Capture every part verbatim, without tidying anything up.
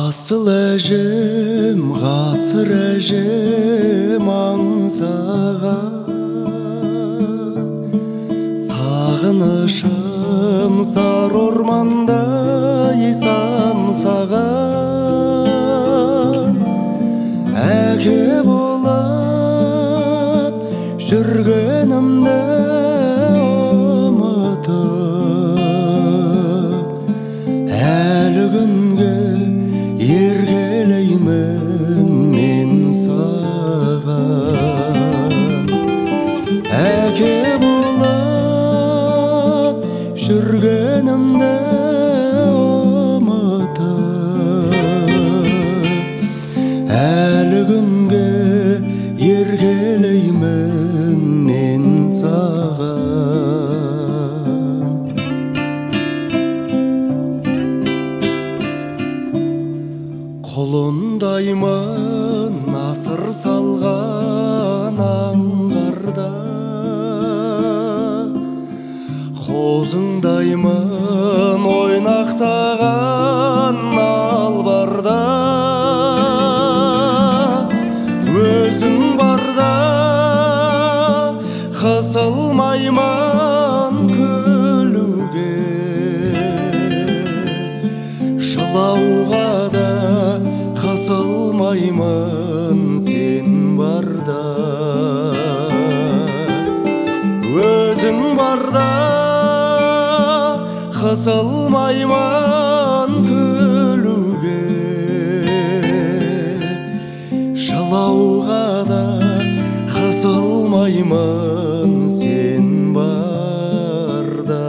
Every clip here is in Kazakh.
Асыл әжем, ғасыр әжем аңсаған, сағынышым зар ормандай самсаған. Әке болып жүргенімді ұмытып, әлі күнге еркелеймін мен саған. Әке болып жүргенімді ұмытып, әлі күнге еркелеймін мен саған. Құлындаймын асыр салған аңғарда, қозыңдаймын ойнақтаған албарда. Өзің барда қысылмаймын күлуге, жылауға да қысылмаймын сен барда. Өзің барда қысылмаймын күлуге, жылауға да қысылмаймын сен барда.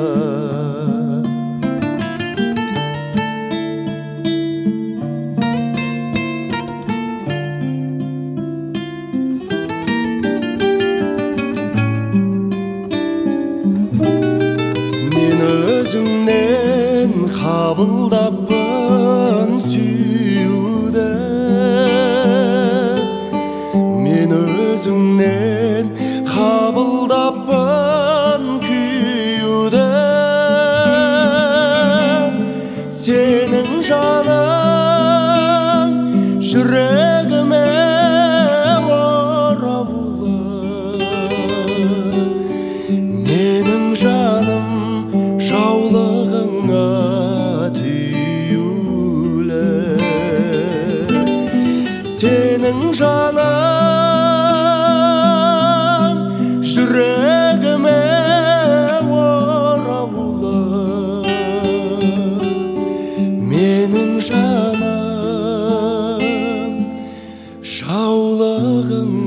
Өзіңнен қабылдаппын сүюді, мен өзіңнен қабылдаппын күйуді. Сенің жаның жүрегіме оралып, менің жаным жаулығыңа түйулі. Сенің жаның жүрегіме ораулы, менің жаным жаулығыңа